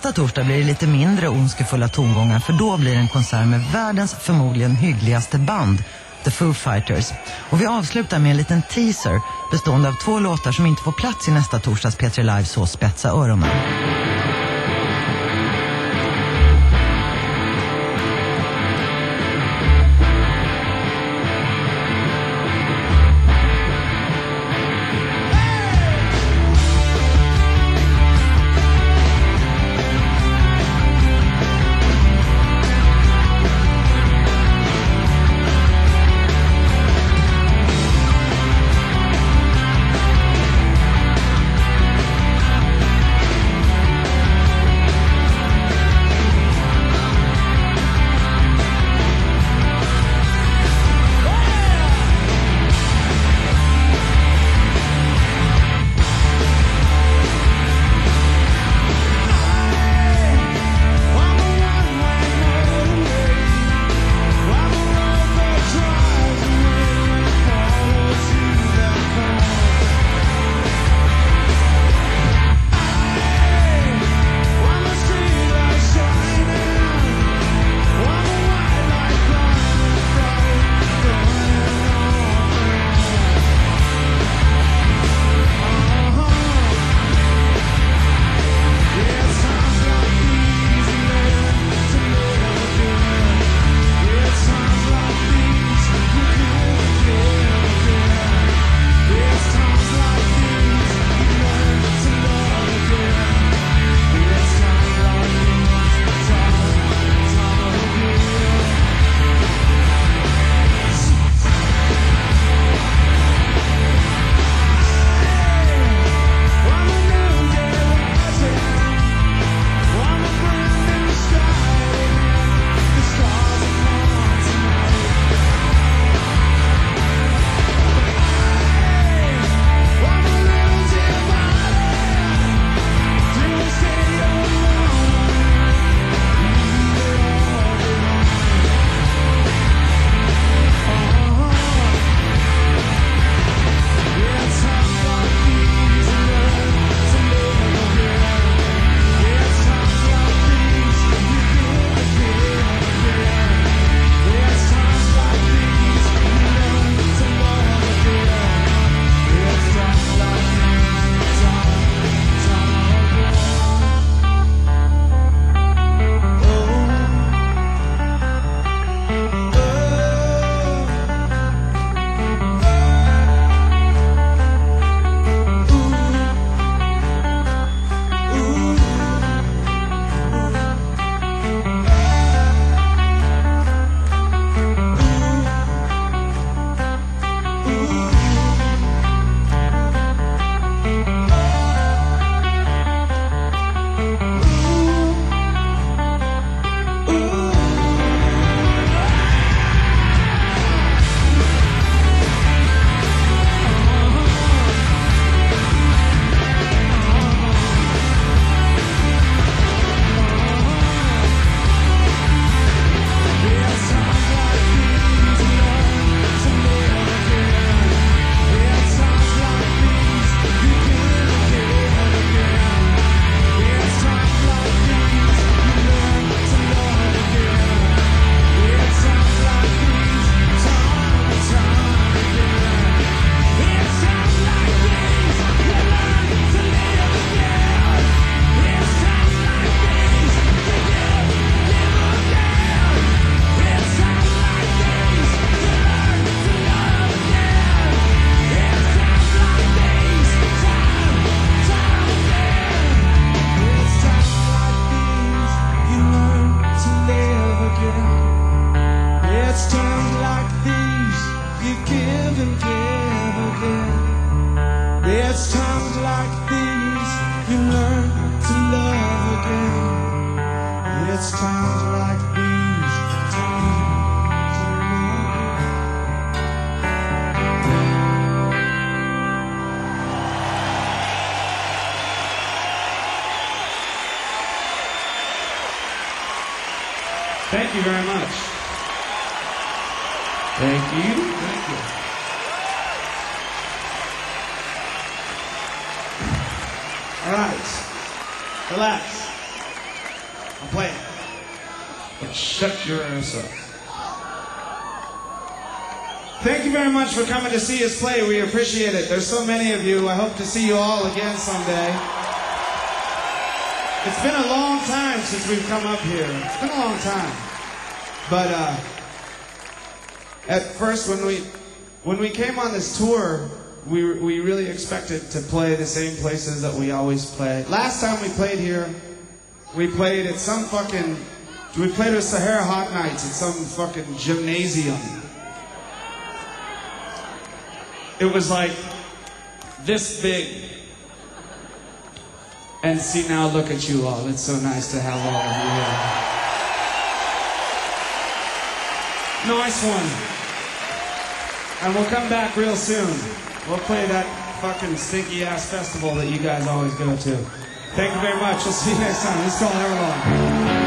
Nästa torsdag blir det lite mindre ondskefulla tongångar, för då blir det en konsert med världens förmodligen hyggligaste band, The Foo Fighters. Och vi avslutar med en liten teaser bestående av 2 låtar som inte får plats i nästa torsdags P3 Live, så spetsa öronen. It's times like these you learn to love again. It's times like these time to love. Thank you very much. Thank you. Thank you. All right. Relax. I'm playing. But shut your ass up. Thank you very much for coming to see us play. We appreciate it. There's so many of you. I hope to see you all again someday. It's been a long time since we've come up here. It's been a long time. But at first when we came on this tour, we really expected to play the same places that we always play. Last time we played here, we played at some fucking... We played with Sahara Hot Nights at some fucking gymnasium. It was like this big. And see, now look at you all. It's so nice to have all of you here. Nice one. And we'll come back real soon. We'll play that fucking stinky ass festival that you guys always go to. Thank you very much. We'll see you next time. This is called Everlong.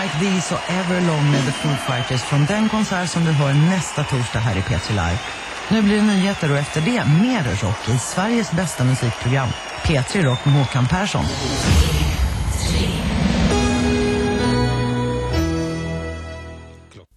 Like These och Everlong med The Foo Fighters från den konsert som du hör nästa torsdag här i P3 Live. Nu blir det nyheter och efter det mer rock i Sveriges bästa musikprogram. P3 Rock med Håkan Persson.